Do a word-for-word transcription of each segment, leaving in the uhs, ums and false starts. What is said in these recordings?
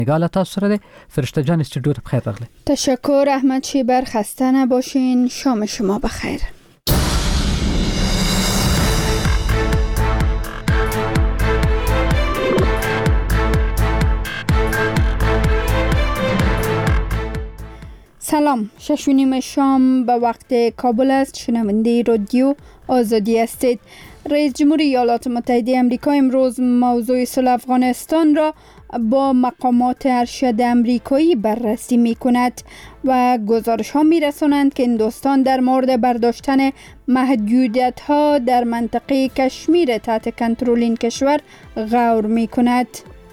نگاه تاسو سره ده فرشته جان استودیو ته بخیر راغله. تشکر احمد شیبر، خسته نباشین. شام شما بخیر. سلام، شش و نیم شام به وقت کابل است. شنونده رادیو آزادی هستید. رئیس جمهور ایالات متحده آمریکا امروز موضوع صلح افغانستان را با مقامات ارشد آمریکایی بررسی می کند و گزارش ها می رسانند که هندوستان در مورد برداشتن محدودیت ها در منطقه کشمیر تحت کنترل این کشور غور می کند.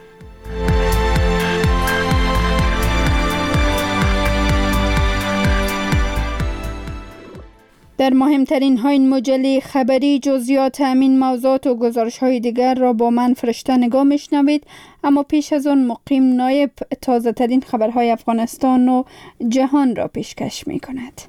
در مهمترین های این مجله خبری جزئیات همین موضوعات و گزارش های دیگر را با من فرشته نگاه میشنوید، اما پیش از آن مقیم نایب تازه ترین خبرهای افغانستان و جهان را پیشکش می کند.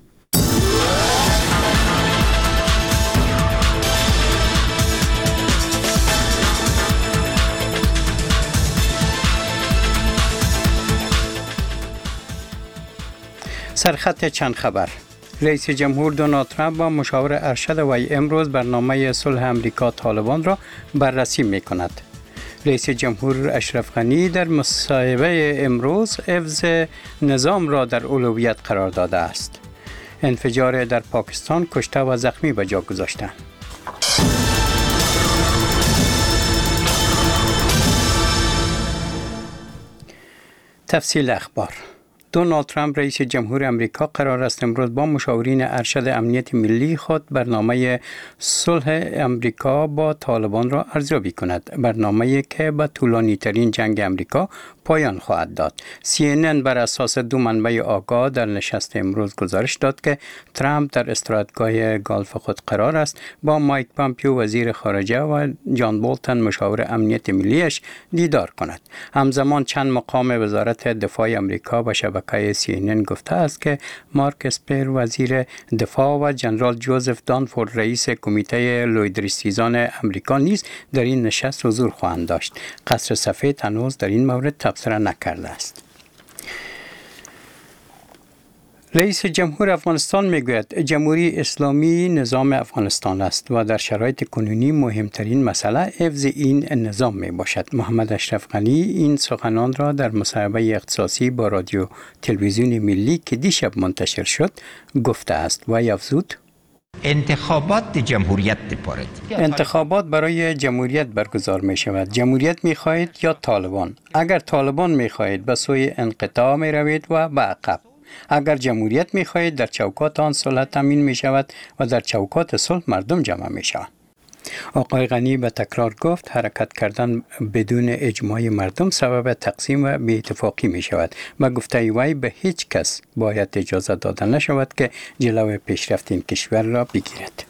سرخط چند خبر. رئیس جمهور دونالد ترامپ با مشاور ارشد وی امروز برنامه صلح امریکا طالبان را بررسی می کند. رئیس جمهور اشرف غنی در مصاحبه امروز حفظ نظام را در اولویت قرار داده است. انفجار در پاکستان کشته و زخمی به جا گذاشته. تفصیل اخبار. دونالد ترامپ رئیس جمهور امریکا قرار است امروز با مشاورین ارشد امنیت ملی خود برنامه صلح امریکا با طالبان را ارزیابی کند. برنامه‌ای که به طولانی ترین جنگ امریکا پایان خواهد داد. سی ان ان بر اساس دو منبع آگاه در نشست امروز گزارش داد که ترامپ در استراحتگاه گالف خود قرار است با مایک پامپیو وزیر خارجه و جان بولتن مشاور امنیت ملیش دیدار کند. همزمان چند مقام وزارت دفاع امریکا به شبکه سی ان ان گفته است که مارک اسپر وزیر دفاع و جنرال جوزف دانفورد رئیس کمیته لویدریستیزان امریکا نیز در این نشست حضور خواهند داشت. قصر سفید هنوز در این مورد تبصره نکرده است. رئیس جمهور افغانستان میگوید جمهوری اسلامی نظام افغانستان است و در شرایط کنونی مهمترین مسئله حفظ این نظام می باشد. محمد اشرف غنی این سخنان را در مصاحبه اختصاصی با رادیو تلویزیون ملی که دیشب منتشر شد گفته است و افزود: انتخابات جمهوریت دپارد. انتخابات برای جمهوریت برگزار می شود. جمهوریت می خواهید یا طالبان؟ اگر طالبان می خواهید به سوی انقطاع می روید و به عقب. اگر جمهوریت می خواهید در چوکات آن صلح تامین می شود و در چوکات صلح مردم جمع می شود. آقای غنی به تکرار گفت حرکت کردن بدون اجماع مردم سبب تقسیم و بی‌اتفاقی می شود و گفته وی به هیچ کس باید اجازه داده نشود که جلوی پیشرفت این کشور را بگیرد.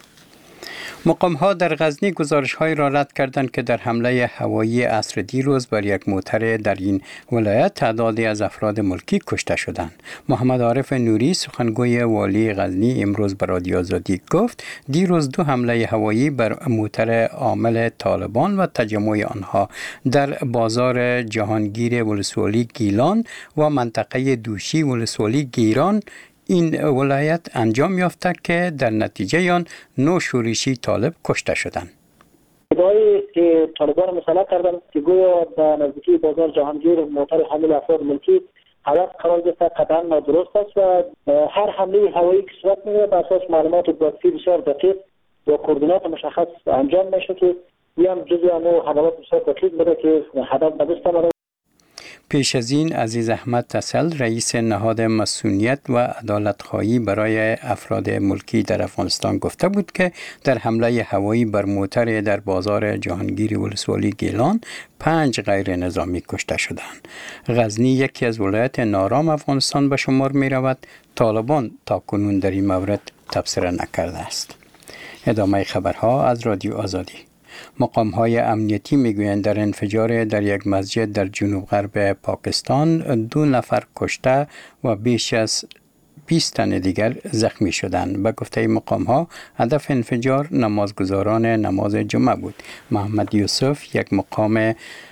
مقام ها در غزنی گزارش های را رد کردند که در حمله هوایی عصر دیروز بر یک موتر در این ولایت تعدادی از افراد ملکی کشته شدند. محمد عارف نوری سخنگوی والی غزنی امروز به رادیو آزادی گفت دیروز دو حمله هوایی بر موتر عامل طالبان و تجمع آنها در بازار جهانگیر ولسوالی گیلان و منطقه دوشی ولسوالی گیران این ولایت انجام یافته که در نتیجه آن نو شورشی طالب کشته شدند. ادعایی که طالبان مسلح کردند که گویا در نزدیکی بازار جهانگیر موتر حامل افراد ملکی هدف قرار گرفته قطعا نادرست است و هر حمله هوایی که صورت می‌گیرد بر اساس معلومات دقیق بسیار دقیق و کوردینات مشخص انجام میشه که بیان جزء انو حملات بسیار دقیق بوده که هدف نداشته باشه. پیش از این عزیز احمد تسل رئیس نهاد مسئولیت و عدالت‌خواهی برای افراد ملکی در افغانستان گفته بود که در حمله هوایی بر موتر در بازار جهانگیر ولسوالی گیلان پنج غیر نظامی کشته شدند. غزنی یکی از ولایت نارام افغانستان به شمار می رود. طالبان تا کنون در این مورد تبصره نکرده است. ادامه خبرها از رادیو آزادی. مقام های امنیتی میگویند در انفجار در یک مسجد در جنوب غرب پاکستان دو نفر کشته و بیش از بیست تن دیگر زخمی شدند. به گفته مقام ها هدف انفجار نمازگزاران نماز جمعه بود. محمد یوسف یک مقام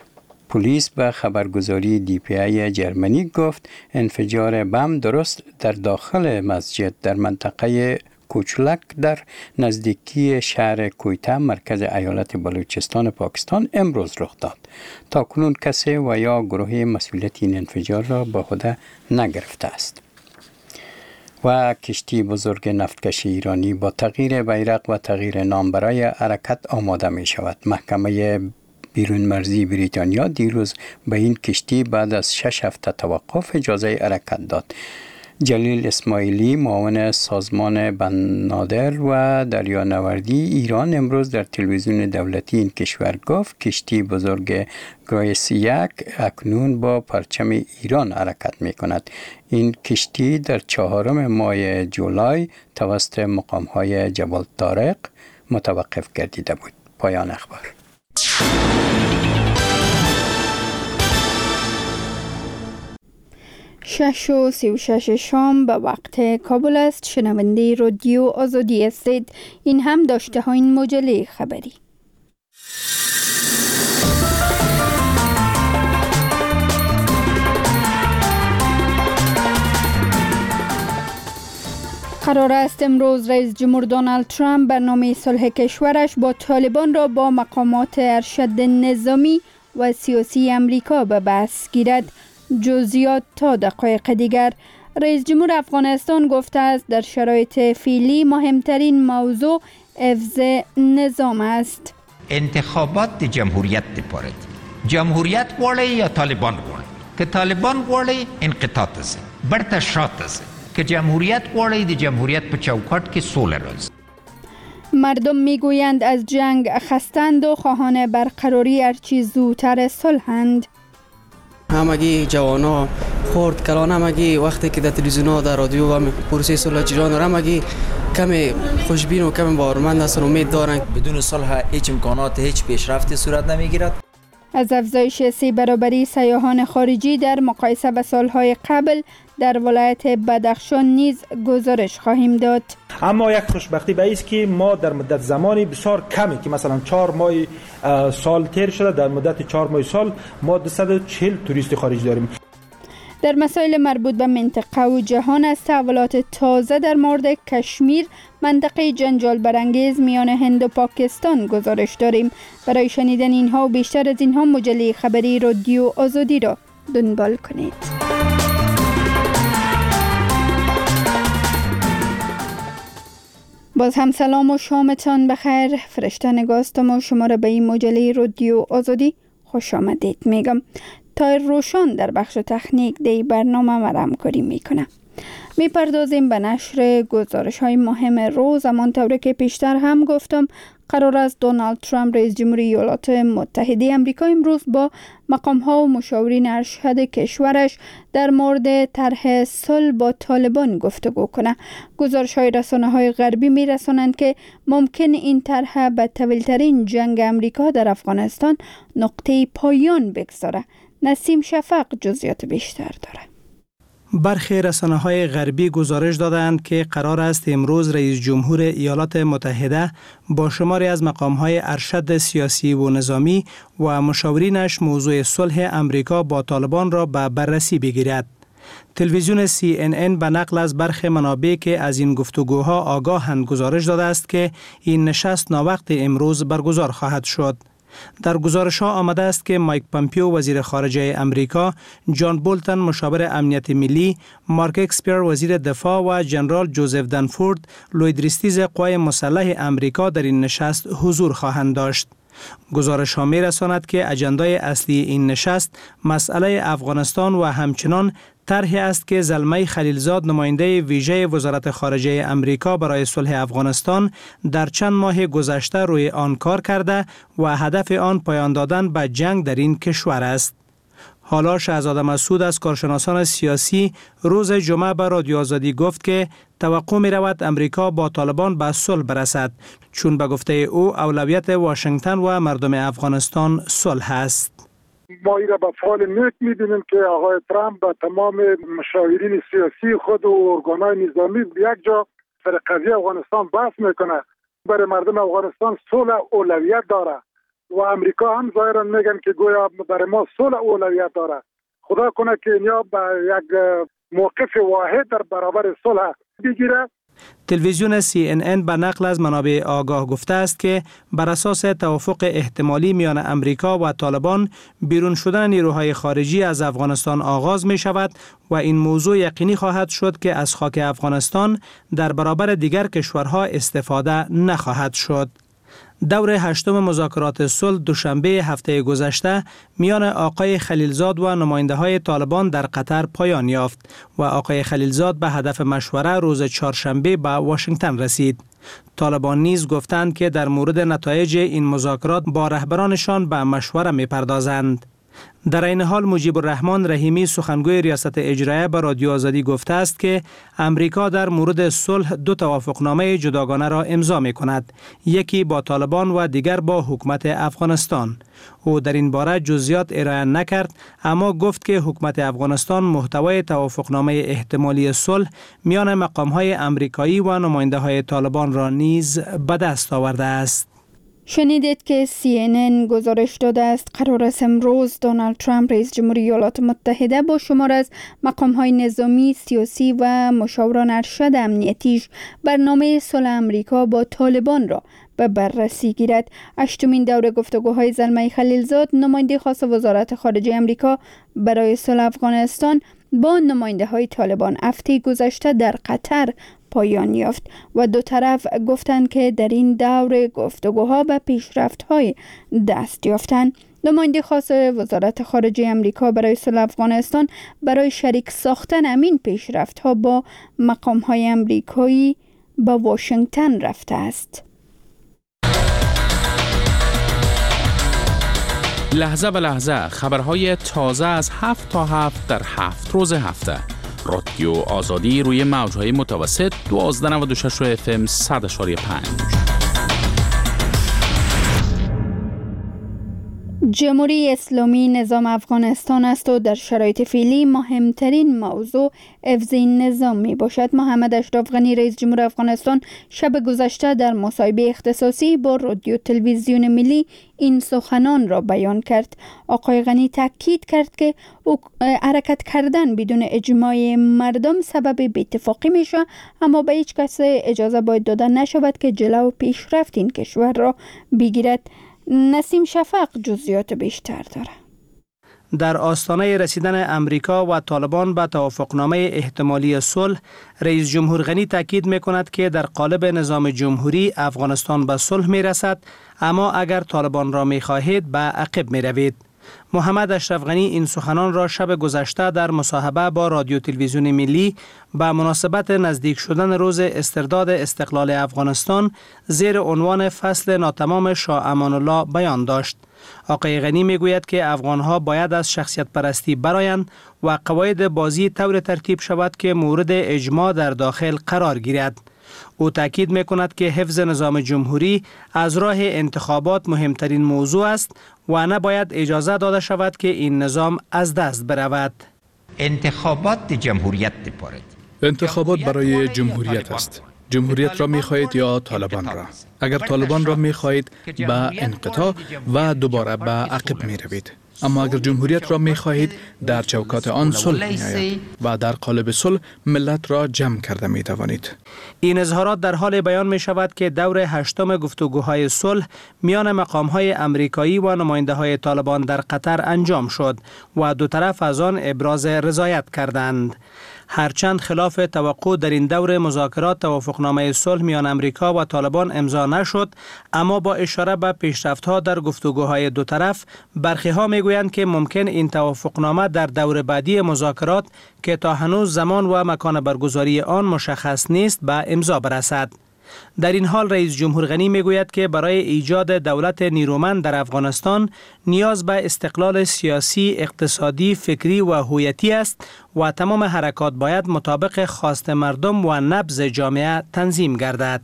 پلیس به خبرگزاری دی پی ای جرمنی گفت انفجار بم درست در داخل مسجد در منطقه کوچلک در نزدیکی شهر کویته مرکز ایالت بلوچستان پاکستان امروز رخ داد. تا کنون کسی و یا گروه مسئولیت این انفجار را به خود نگرفته است. و کشتی بزرگ نفتکش ایرانی با تغییر بیرق و تغییر نام برای حرکت آماده می شود. محکمه بیرون مرزی بریتانیا دیروز به این کشتی بعد از شش هفته توقف اجازه حرکت داد. جلیل اسماعیلی معاون سازمان بنادر و دریانوردی ایران امروز در تلویزیون دولتی این کشور گفت کشتی بزرگ گرایس یک اکنون با پرچم ایران حرکت می کند. این کشتی در چهارم ماه جولای توسط مقام‌های جبل طارق متوقف گردیده بود. پایان اخبار. شش و سی و شش شام به وقت کابل است. شنونده رادیو آزادی هستید. این هم داشته ها این مجله خبری. قرار است امروز رئیس جمهور دونالد ترامپ برنامه صلح کشورش با طالبان را با مقامات ارشد نظامی و سیاسی امریکا به بحث گیرد. جزئیات تا دقایق دیگر. رئیس جمهور افغانستان گفته است در شرایط فعلی مهمترین موضوع حفظ نظام است. انتخابات جمهوریت دپاره جمهوریت غواړي یا طالبان غواړي؟ که طالبان غواړي انقطاع تزه برته شاتزه که جمهوریت غواړي د جمهوریت په چوکاټ کې سوله راځي. مردم میگویند از جنگ خستند و خواهان برقراری هرچی زودتر صلحند. همگی جوانا خورد کلان همگی وقتی که در تلویزیون ها در رادیو و پروسه صلح جریان داره همگی کمی خوشبین و کمی باورمند هستند و امید دارند بدون صلح هیچ امکانات هیچ پیشرفتی صورت نمیگیرد. از افزایش سه برابری سیاحان خارجی در مقایسه به سالهای قبل در ولایت بدخشان نیز گزارش خواهیم داد. اما یک خوشبختی به است که ما در مدت زمانی بسیار کمی که مثلا چهار ماه سال تیر شده در مدت چهار ماه سال ما دویست و چهل توریست خارجی داریم. در مسائل مربوط به منطقه و جهان از تحولات تازه در مورد کشمیر منطقه جنجال برانگیز میان هند و پاکستان گزارش داریم. برای شنیدن اینها و بیشتر از اینها مجله خبری رادیو آزادی را دنبال کنید. باز هم سلام و شامتان بخیر. فرشته نگاستم و شما را به این مجله رادیو آزادی خوش آمدید میگم. تایر روشان در بخش تکنیک دی برنامه ما را همکاری میکنه. میپردازیم به نشر گزارش های مهم روز. همانطور که پیشتر هم گفتم قرار است دونالد ترامپ رئیس جمهور ایالات متحده آمریکا امروز با مقام ها و مشاورین ارشد کشورش در مورد طرح صلح با طالبان گفتگو کنه. گزارش های رسانه های غربی می رسانند که ممکن این طرح به طویل‌ترین جنگ آمریکا در افغانستان نقطه پایان بگذاره. نسیم شفق جزئیات بیشتر داره. برخی رسانه‌های غربی گزارش دادند که قرار است امروز رئیس جمهور ایالات متحده با شماری از مقام‌های ارشد سیاسی و نظامی و مشاورینش موضوع صلح امریکا با طالبان را به بررسی بگیرد. تلویزیون سی ان ان به نقل از برخی منابع که از این گفتگوها آگاهند گزارش داده است که این نشست ناوقت امروز برگزار خواهد شد. در گزارش ها آمده است که مایک پامپیو وزیر خارجه امریکا، جان بولتن مشاور امنیت ملی، مارک اکسپیر وزیر دفاع و جنرال جوزف دنفورد لویدریستیز قوای مسلح امریکا در این نشست حضور خواهند داشت. گزارش ها می رساند که اجندای اصلی این نشست مسئله افغانستان و همچنان طرحی است که زلمه خلیلزاد نماینده ویژه وزارت خارجه امریکا برای صلح افغانستان در چند ماه گذشته روی آن کار کرده و هدف آن پایان دادن به جنگ در این کشور است. حالا شهزاده مسعود از کارشناسان سیاسی روز جمعه به رادیو آزادی گفت که توقع می رود امریکا با طالبان به صلح برسد، چون به گفته او اولویت واشنگتن و مردم افغانستان صلح است. ما این را به فعال نیک می‌بینیم که آقای ترامپ با تمام مشاورین سیاسی خود و ارگان‌های نظامی یک جا سر قضیه افغانستان بحث میکنه. برای مردم افغانستان صلح اولویت داره. و امریکا هم ظاهرا میگن که گویا برای ما صلح اولویت داره. خدا کنه که اینیا به یک موقف واحد در برابر صلح بگیره. تلویزیون سی ان ان به نقل از منابع آگاه گفته است که بر اساس توافق احتمالی میان امریکا و طالبان بیرون شدن نیروهای خارجی از افغانستان آغاز می شود و این موضوع یقینی خواهد شد که از خاک افغانستان در برابر دیگر کشورها استفاده نخواهد شد. دور هشتم مذاکرات صلح دوشنبه هفته گذشته میان آقای خلیلزاد و نماینده های طالبان در قطر پایان یافت و آقای خلیلزاد به هدف مشوره روز چهارشنبه به واشنگتن رسید. طالبان نیز گفتند که در مورد نتایج این مذاکرات با رهبرانشان به مشوره می‌پردازند. در این حال مجیب الرحمن رحیمی سخنگوی ریاست اجرایه به رادیو آزادی گفته است که امریکا در مورد صلح دو توافقنامه جداگانه را امضا می کند، یکی با طالبان و دیگر با حکومت افغانستان. او در این باره جزئیات ارائه نکرد، اما گفت که حکومت افغانستان محتوای توافقنامه احتمالی صلح میان مقام‌های امریکایی و نماینده‌های طالبان را نیز به دست آورده است. شنیدید که سی ان ان گزارش داده است قرار است امروز دونالد ترامپ رئیس جمهوری ایالات متحده با شمار از مقام‌های نظامی، سیاسی و مشاوران ارشد امنیتیش برنامه صلح امریکا با طالبان را به بررسی گیرد. هشتمین دوره گفتگوهای زلمه خلیلزاد، نماینده خاص وزارت خارجه امریکا برای صلح افغانستان با نماینده های طالبان هفته گذشته در قطر پایان یافت و دو طرف گفتند که در این دوره گفتگوها به پیشرفت‌های دست یافتند. نماینده خاص وزارت خارجه امریکا برای صلح افغانستان برای شریک ساختن همین پیشرفت‌ها با مقام‌های امریکایی به واشنگتن رفته است. لحظه به لحظه خبرهای تازه از هفت تا هفت در هفت روز هفته. رادیو آزادی روی موجهای متوسط دوازده نود و شش اف ام صد و پنج. جمهوری اسلامی نظام افغانستان است و در شرایط فعلی مهمترین موضوع حفظ این نظام می باشد. محمد اشرف غنی رئیس جمهور افغانستان شب گذشته در مصاحبه اختصاصی با رادیو تلویزیون ملی این سخنان را بیان کرد. آقای غنی تاکید کرد که حرکت کردن بدون اجماع مردم سبب بی‌اتفاقی میشه، اما به هیچ کس اجازه باید داده نشود که جلو پیشرفت این کشور را بگیرد. نسیم شفق جزئیات بیشتر داره. در آستانه رسیدن امریکا و طالبان به توافقنامه احتمالی صلح، رئیس جمهور غنی تاکید می‌کند که در قالب نظام جمهوری افغانستان به صلح می‌رسد، اما اگر طالبان را می‌خواهید به عقب می‌روید. محمد اشرف غنی این سخنان را شب گذشته در مصاحبه با رادیو تلویزیون ملی به مناسبت نزدیک شدن روز استرداد استقلال افغانستان زیر عنوان فصل ناتمام شاه امان الله بیان داشت. آقای غنی میگوید که افغانها باید از شخصیت پرستی برآیند و قواعد بازی طور ترتیب شود که مورد اجماع در داخل قرار گیرد. او تاکید میکند که حفظ نظام جمهوری از راه انتخابات مهمترین موضوع است و نباید اجازه داده شود که این نظام از دست برود. انتخابات جمهوریت دپارد. انتخابات برای جمهوریت است. جمهوریت را می‌خواهید یا طالبان را؟ اگر طالبان را می‌خواهید به انقطاع و دوباره به عقب می‌روید. اما اگر جمهوریت را می‌خواهید در چوکات آن صلح می‌آید و در قالب صلح ملت را جمع کرده می‌توانید. این اظهارات در حال بیان می‌شود که دور هشتم گفتگوهای صلح میان مقام‌های امریکایی و نماینده‌های طالبان در قطر انجام شد و دو طرف از آن ابراز رضایت کردند. هرچند خلاف توقع در این دور مذاکرات توافقنامه صلح میان امریکا و طالبان امضا نشد، اما با اشاره به پیشرفت‌ها در گفتگوهای دو طرف، برخی‌ها میگویند که ممکن این توافقنامه در دور بعدی مذاکرات که تا هنوز زمان و مکان برگزاری آن مشخص نیست به امضا برسد. در این حال رئیس جمهور غنی میگوید که برای ایجاد دولت نیرومند در افغانستان نیاز به استقلال سیاسی، اقتصادی، فکری و هویتی است و تمام حرکات باید مطابق خواست مردم و نبض جامعه تنظیم گردد.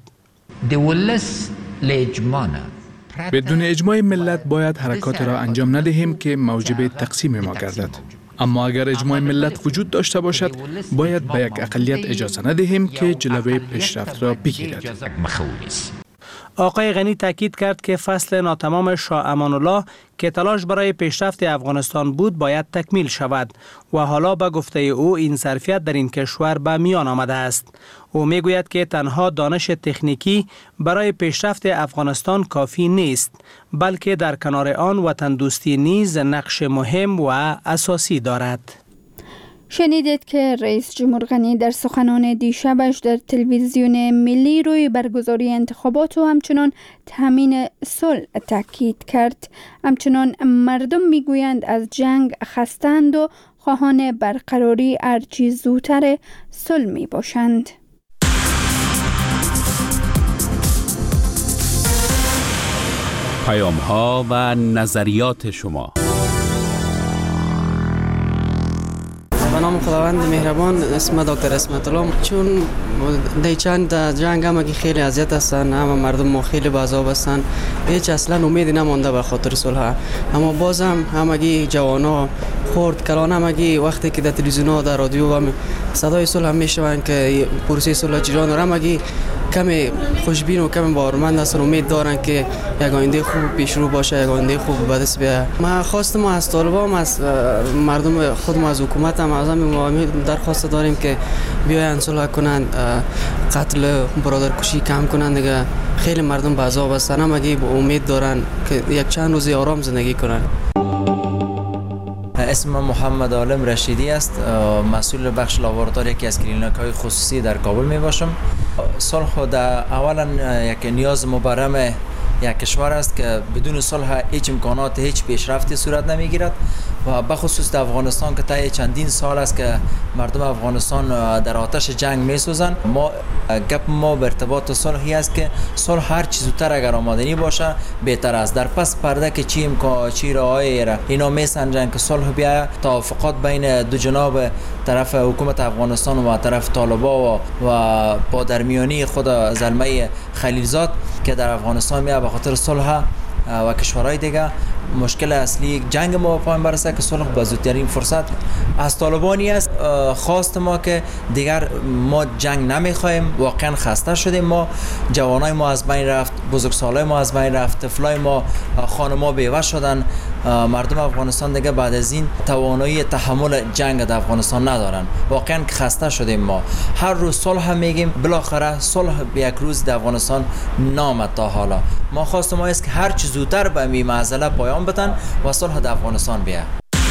بدون اجماع ملت باید حرکات را انجام ندهیم که موجب تقسیم ما گردد. اما اگر اجماع ملت وجود داشته باشد، باید به یک اقلیت اجازه ندهیم که جلوی پیشرفت را بگیرد. آقای غنی تاکید کرد که فصل ناتمام شاه امان الله که تلاش برای پیشرفت افغانستان بود باید تکمیل شود و حالا به گفته او این ظرفیت در این کشور به میان آمده است. او میگوید که تنها دانش تکنیکی برای پیشرفت افغانستان کافی نیست، بلکه در کنار آن وطن دوستی نیز نقش مهم و اساسی دارد. شنیدید که رئیس جمهور غنی در سخنان دیشبش در تلویزیون ملی روی برگزاری انتخابات و همچنان تامین صلح تاکید کرد. همچنان مردم میگویند از جنگ خستند و خواهان برقراری هرچی زودتر صلح می باشند. پیام ها و نظریات شما. به نام خداوند مهربان، اسم دکتر اسمت الله. چون در چند جنگ هم که خیلی اذیت هستن، همه مردم ما خیلی بعضاب هستن، هیچ اصلا امیدی نمانده به خاطر صلح. اما بازم همگی جوانا خرد کلان همگی وقتی که در تلویزیون ها در رادیو هم صدای صلح هم میشوند که پروسه صلح جریان داره، همگی کمی خوشبین و کمی باورمند هستن، امید دارن که یک آینده خوب پیش رو باشه، یک آینده خوب به دست بیاد. ما خواست ما از طالبان، از مردم خودم، از حکومت هم از همین درخواست داریم که بیاین صلح کنن، قتل برادرکشی کم کنن دیگه. خیلی مردم به عذاب هستن، همگی امید دارن که یک چند روزی آرام زندگی کنن. اسم محمد عالم رشیدی است، مسئول بخش لاوردار یکی از کلینیک‌های خصوصی در کابل می باشم. صلح در اولا یک نیاز مبرم یک کشور است که بدون صلح هیچ امکانات، هیچ پیشرفتی صورت نمیگیرد و بخصوص در افغانستان که تا چندین سال است که مردم افغانستان در آتش جنگ میسوزند. ما گپ ما به ارتباط صلحی است که صلح هر چیز زودتر اگر آمادنی باشه بهتر است. در پس پرده که چی امکان چی راهی را اینا میسنجن که صلح بیاید، توافقات بین دو جناب طرف حکومت افغانستان و طرف طالبان و و با درمیانی خود زلمه خلیلزاد که در افغانستان میاد به خاطر صلح و کشورهای دیگه. مشکل اصلی جنگ ما به پایان برسه که صلح به زودترین فرصت از طالبانی است. خواست ما که دیگر ما جنگ نمیخوایم، واقعا خسته شدیم. ما جوانای ما از بین رفت، بزرگسالای ما از بین رفت، طفلای ما، خانم‌ها بیوه شدن. مردم افغانستان دیگه بعد از این توانایی تحمل جنگ در افغانستان ندارن. واقعا خسته شدیم. ما هر روز صلح میگیم، بالاخره صلح یک روز در افغانستان نامد تا حالا. ما خواست ما است که هر چه زودتر به این معضله پایان بدن و صلح در افغانستان بیاد.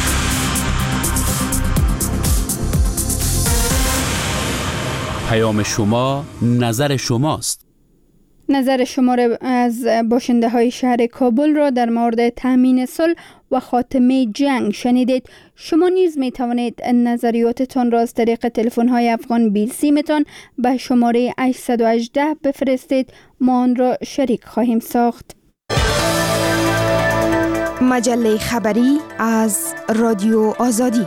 پیام شما، نظر شماست. نظر شما را از باشنده های شهر کابل را در مورد تامین صلح و خاتمه جنگ شنیدید. شما نیز می توانید نظریاتتان را از طریق تلفن های افغان بیل سیمتان به شماره هشت یک هشت بفرستید. ما آن را شریک خواهیم ساخت. مجله خبری از رادیو آزادی.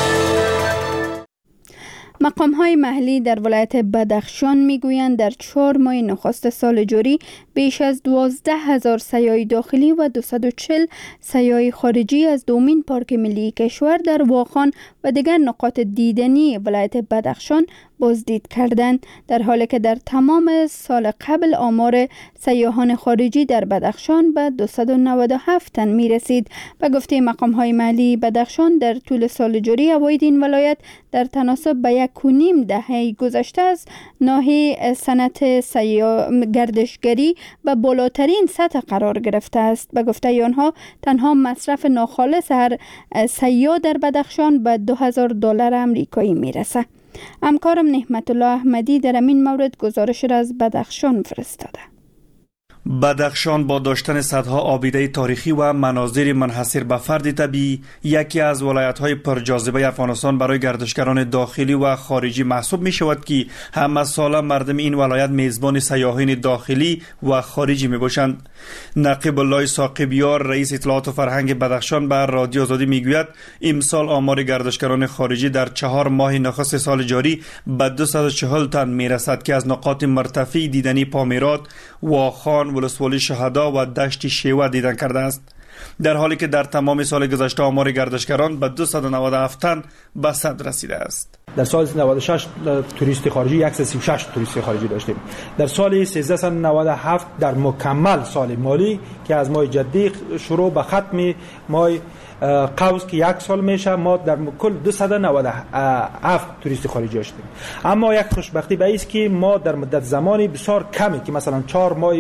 مقام‌های محلی در ولایت بدخشان میگویند در چهار ماه نخست سال جاری بیش از دوازده هزار سیاح داخلی و دویست و چهل سیاح خارجی از دومین پارک ملی کشور در واخان و دیگر نقاط دیدنی ولایت بدخشان بازدید کردند، در حالی که در تمام سال قبل آمار سیاحان خارجی در بدخشان به دویست و نود و هفت تن می رسید. به گفته مقام‌های محلی بدخشان در طول سال جاری عواید این ولایت در تناسب به یک و نیم دهه گذشته از ناحیه صنعت سیاح گردشگری به بالاترین سطح قرار گرفته است. به گفته آنها تنها مصرف ناخالص هر سیاح در بدخشان به دو هزار دلار آمریکایی می رسد. همکارم نعمت الله احمدی در این مورد گزارش را از بدخشان فرستاده. بدخشان با داشتن صدها آبیده تاریخی و مناظر منحصر به فرد طبیعی یکی از ولایت‌های پرجاذبه افغانستان برای گردشگران داخلی و خارجی محسوب می شود که همه ساله مردم این ولایت میزبان سیاحین داخلی و خارجی می باشند. نقیب الله ساقبیار رئیس اطلاعات و فرهنگ بدخشان به رادیو آزادی می گوید امسال آمار گردشگران خارجی در چهار ماه نخست سال جاری به دویست و چهل تن می رسد که از نقاط مرتفع دیدنی پامیرات، واخان، ولسوالی شهدا و دشت شیوه دیدن کرده است، در حالی که در تمام سال گذشته آمار گردشگران به دویست و نود و هفت تن به صد رسیده است. در سال نود و شش توریست خارجی صد و سی و شش توریست خارجی داشتیم. در سال سیزده نود و هفت در مکمل سال مالی که از ماه جدی شروع به ختم ماه قوس که یک سال میشه، ما در کل دویست و نود و هفت توریست خارجی داشتیم. اما یک خوشبختی به است که ما در مدت زمانی بسیار کمی که مثلا چهار ماه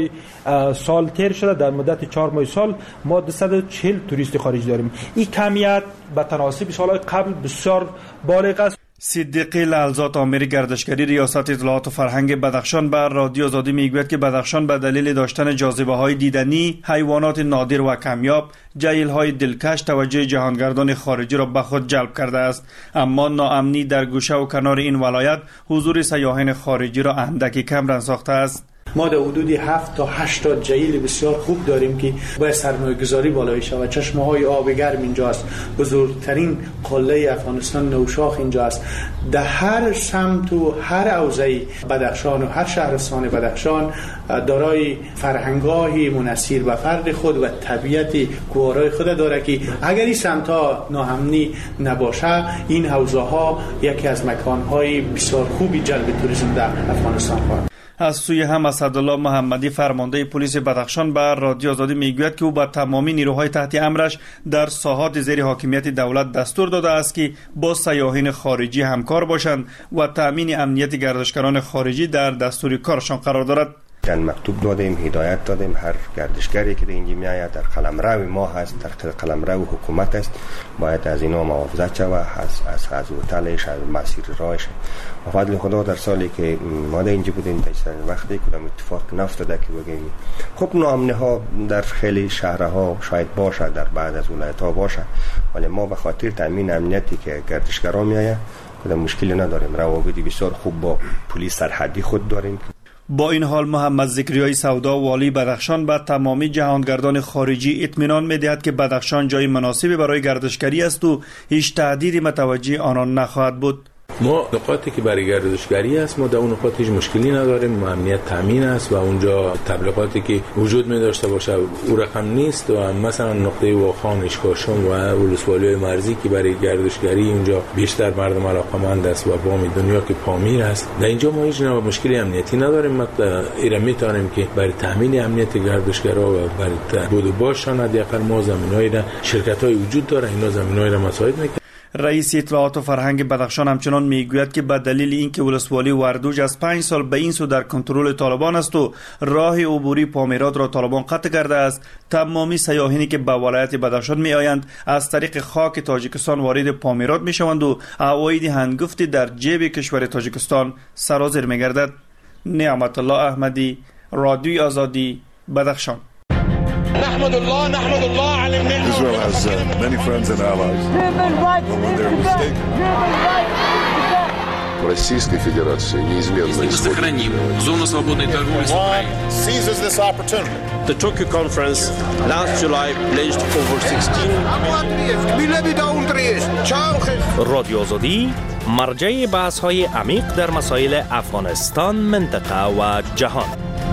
سال تیر شده، در مدت چهار ماه سال ما دویست و چهل توریست خارجی داریم. این کمیت به تناسب سالهای قبل بسیار بالغ است. صدیقی لالزاد آمر گردشگری ریاست اطلاعات و فرهنگ بدخشان بر رادیو آزادی میگوید که بدخشان به دلیل داشتن جاذبه های دیدنی، حیوانات نادر و کمیاب، جهیل های دلکش توجه جهانگردان خارجی را به خود جلب کرده است. اما ناامنی در گوشه و کنار این ولایت حضور سیاحان خارجی را اندکی کم رنج ساخته است. ما در حدود هفت تا هشت جهیل بسیار خوب داریم که باید سرمایه گذاری بالایی شود. چشمه های آب گرم اینجاست، بزرگترین قله افغانستان نوشاخ اینجاست. در هر سمت و هر حوزه بدخشان و هر شهرستان بدخشان دارای فرهنگاهی منحصر به فرد خود و طبیعت گوارای خود داره که اگر این سمت ها ناامنی نباشه، این حوزه ها یکی از مکان های بسیار خوبی جلب توریسم در افغانستان خواهد. از سوی هم اسدالله محمدی فرمانده پلیس بدخشان بر رادیو آزادی میگوید که او با تمامی نیروهای تحت امرش در ساحات زیر حاکمیت دولت دستور داده است که با سیاحین خارجی همکار باشند و تامین امنیت گردشگران خارجی در دستور کارشان قرار دارد. چند مکتوب دادیم، هدایت دادیم، هر گردشگری که اینجا میآید در قلمرو ما هست، در قلمرو حکومت است، باید از اینا محافظت شود، از از از هتلش، از مسیر راهش. و فضل خدا در سالی که ما در اینجا بودیم در وقتی کدام اتفاق نفتاده که بگیم خب ناامنی ها در خیلی شهرها شاید باشه، در بعض از ولایت ها باشه، ولی ما به خاطر تامین امنیتی که گردشگران میآید کدام مشکلی نداریم. روابطی بسیار خوب با پلیس سرحدی خود داریم. با این حال محمد ذکریای سودا والی بدخشان به تمامی جهانگردان خارجی اطمینان می‌دهد که بدخشان جای مناسبی برای گردشگری است و هیچ تهدیدی متوجه آنان نخواهد بود. ما نقاطی که برای گردشگری است، ما در اون نقاط هیچ مشکلی نداریم، امنیت تامین است و اونجا تبلیغاتی که وجود می داشته باشه او رقم نیست. و مثلا نقطه واخان، اشکاشم و ولسوالی مرزی که برای گردشگری اونجا بیشتر مردم علاقمند است و بام دنیا که پامیر است، در اینجا ما هیچ نوع مشکلی امنیتی نداریم. ما ایران میتونیم که برای تامین امنیت گردشگرا و برای بود و باشان حداقل ما زمینایی را شرکت‌های وجود داره، اینا زمینایی را مساعد میکنه. رئیس اطلاعات و فرهنگ بدخشان همچنان میگوید که به دلیل اینکه ولسوالی وردوج از پنج سال به این سو در کنترل طالبان است و راه عبوری پامیرات را طالبان قطع کرده است، تمامی سیاحینی که به ولایت بدخشان می آیند از طریق خاک تاجیکستان وارد پامیرات می شوند و عواید هنگفتی در جیب کشور تاجیکستان سرازیر می گردد. نعمت الله احمدی، رادیوی آزادی، بدخشان. نحمد الله نحمد الله على النعمة. Israel has uh, many friends and allies. But when they're mistaken. Российской Федерации неизменно сохраним зону свободной торговли с Украиной. Seizes this opportunity. The Tokyo conference last July pledged over sixteen. رادیو آزادی مرجع بحث‌های عمیق در مسائل افغانستان، منطقه و جهان.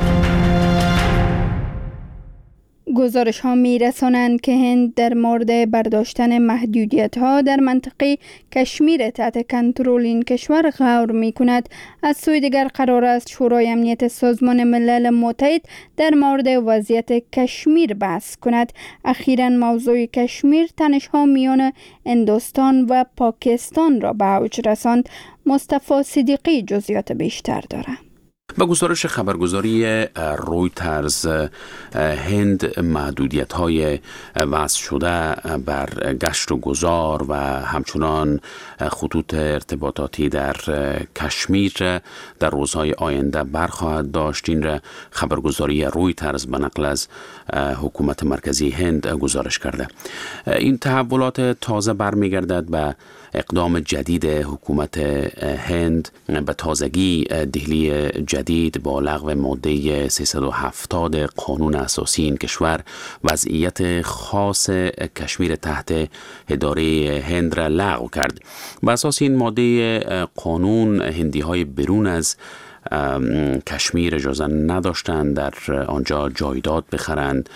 گزارش ها می رسانند که هند در مورد برداشتن محدودیت ها در منطقه کشمیر تحت کنترل این کشور غور می کند. از سوی دیگر قرار است شورای امنیت سازمان ملل متحد در مورد وضعیت کشمیر بحث کند. اخیراً موضوع کشمیر تنش ها میان هندوستان و پاکستان را به اوج رساند. مصطفی صدیقی جزئیات بیشتر دارد. با گزارش خبرگزاری رویترز، هند محدودیت‌های وضع شده بر گشت و گذار و همچنان خطوط ارتباطاتی در کشمیر در روزهای آینده برخواهد داشت. این را خبرگزاری رویترز به نقل از حکومت مرکزی هند گزارش کرده. این تحولات تازه برمیگردد به اقدام جدید حکومت هند به تازگی دهلی جدید با لغو ماده سیصد و هفتاد قانون اساسی این کشور وضعیت خاص کشمیر تحت اداره هند را لغو کرد. به اساس این ماده قانون هندی های برون از کشمیر اجازه نداشتند در آنجا جایداد بخرند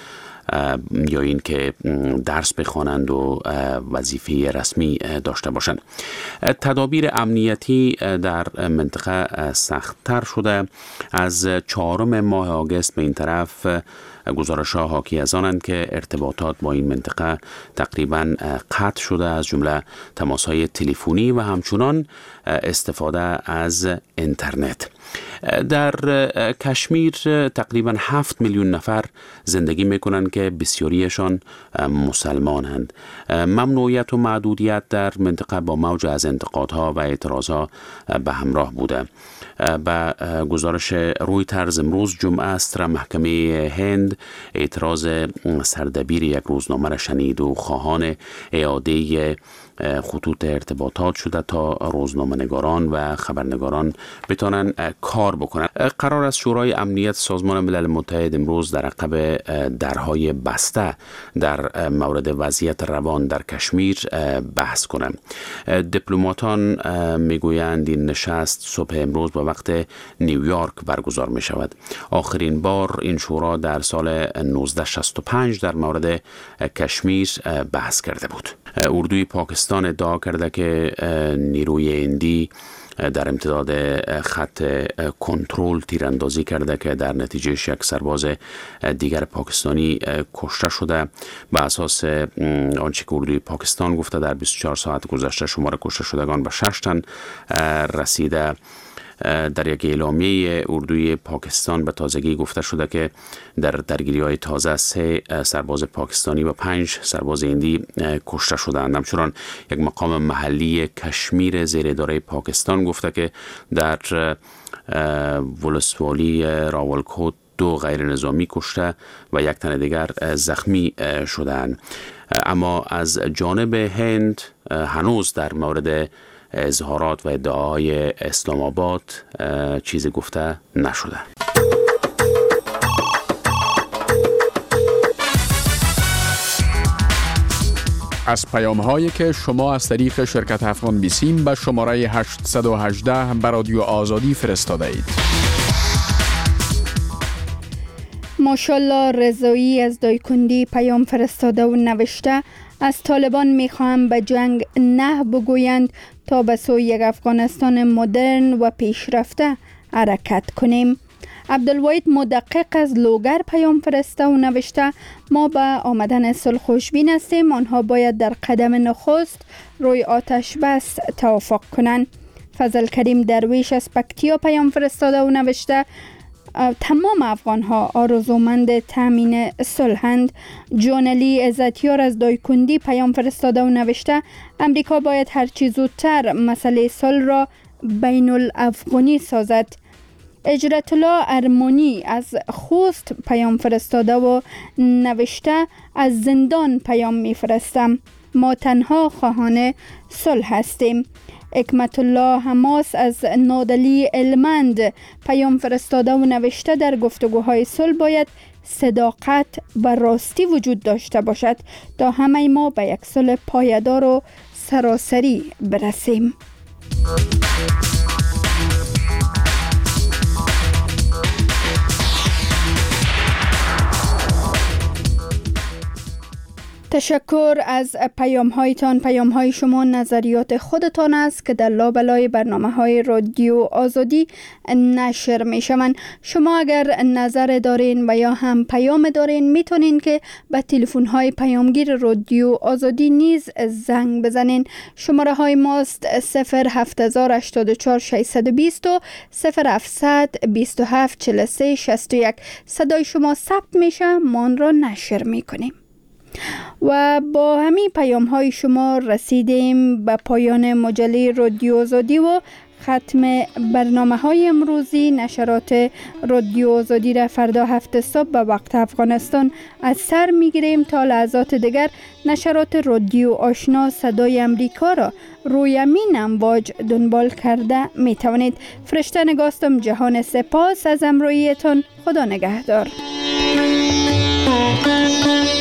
یا این که درس بخوانند و وظیفه رسمی داشته باشند. تدابیر امنیتی در منطقه سخت‌تر شده. از چهارم ماه آگوست به این طرف گزارش‌ها حاکی از آنند که ارتباطات با این منطقه تقریباً قطع شده، از جمله تماس‌های تلفنی و همچنان استفاده از اینترنت. در کشمیر تقریباً هفت میلیون نفر زندگی میکنند که بسیاریشان مسلمانند. ممنوعیت و محدودیت در منطقه با موج از انتقادها و اعتراضها به همراه بوده. با گزارش رویترز امروز جمعه است محکمه هند اعتراض سردبیر یک روزنامه را شنید و خواهان اعاده خطوط ارتباطات شده تا روزنامه‌نگاران و خبرنگاران بتونن کار بکنن. قرار است شورای امنیت سازمان ملل متحد امروز در عقب درهای بسته در مورد وضعیت روان در کشمیر بحث کنند. دیپلماتان میگویند این نشست صبح امروز به وقت نیویورک برگزار می شود. آخرین بار این شورا در سال نوزده شصت و پنج در مورد کشمیر بحث کرده بود. اردوی پاکستان ادعا کرده که نیروی هندی در امتداد خط کنترل تیراندازی کرده که در نتیجه یک سرباز دیگر پاکستانی کشته شده. به اساس آنچه که اردوی پاکستان گفته در بیست و چهار ساعت گذشته شمار کشته شدگان به شش تن رسیده. در یک اعلامیه اردوی پاکستان به تازگی گفته شده که در درگیری‌های تازه سه سرباز پاکستانی و پنج سرباز هندی کشته شدند. همچنان یک مقام محلی کشمیر زیر اداره پاکستان گفته که در ولسوالی راولکوت دو غیر نظامی کشته و یک تن دیگر زخمی شدند. اما از جانب هند هنوز در مورد اظهارات و ادعاهای اسلام آباد چیزی گفته نشده. از پیام هایی که شما از طریق شرکت افغان بیسیم به شماره هشت یک هشت به رادیو آزادی فرستاده اید. ماشالله رضایی از دایکندی پیام فرستاده و نوشته از طالبان میخواهم به جنگ نه بگویند تا به سوی یک افغانستان مدرن و پیشرفته حرکت کنیم. عبدالواحد مدقق از لوگر پیام فرسته و نوشته ما به آمدن صلح خوشبین هستیم، آنها باید در قدم نخست روی آتش بس توافق کنند. فضل کریم درویش از پکتیا پیام فرستاده و نوشته تمام افغان ها آرزومند تامین صلحند. جانلی عزتیار از دایکندی پیام فرستاده و نوشته امریکا باید هر چه زودتر مسئله صلح را بین الافغانی سازد. اجرت الله ارمونی از خوست پیام فرستاده و نوشته از زندان پیام میفرستم، ما تنها خواهان صلح هستیم. حکمت الله حماس از نادلی علمند پیام فرستاده و نوشته در گفتگوهای صلح باید صداقت و راستی وجود داشته باشد تا همه ما به یک صلح پایدار و سراسری برسیم. تشکر از پیام هایتان. پیام های شما نظریات خودتان است که در لابلای برنامه های رادیو آزادی نشر می شوند. شما اگر نظر دارین و یا هم پیام دارین میتونین که به تلفن های پیامگیر رادیو آزادی نیز زنگ بزنین. شماره های ماست صفر هفت هزار هشتاد و چهار ششصد و بیست و صفر هفتصد بیست و هفت چهل و سه شصت و یک. صدای شما ثبت میشه، ما آن را نشر میکنیم. و با همین پیام های شما رسیدیم به پایان مجله رادیو آزادی و ختم برنامه های امروزی. نشرات رادیو آزادی را فردا هفت صبح به وقت افغانستان از سر میگیریم. تا لحظات دیگر نشرات رادیو آشنا صدای امریکا را روی همین امواج دنبال کرده می توانید. فرشته نگاستم جهان سپاس از همراهیتان. خدا نگهدار.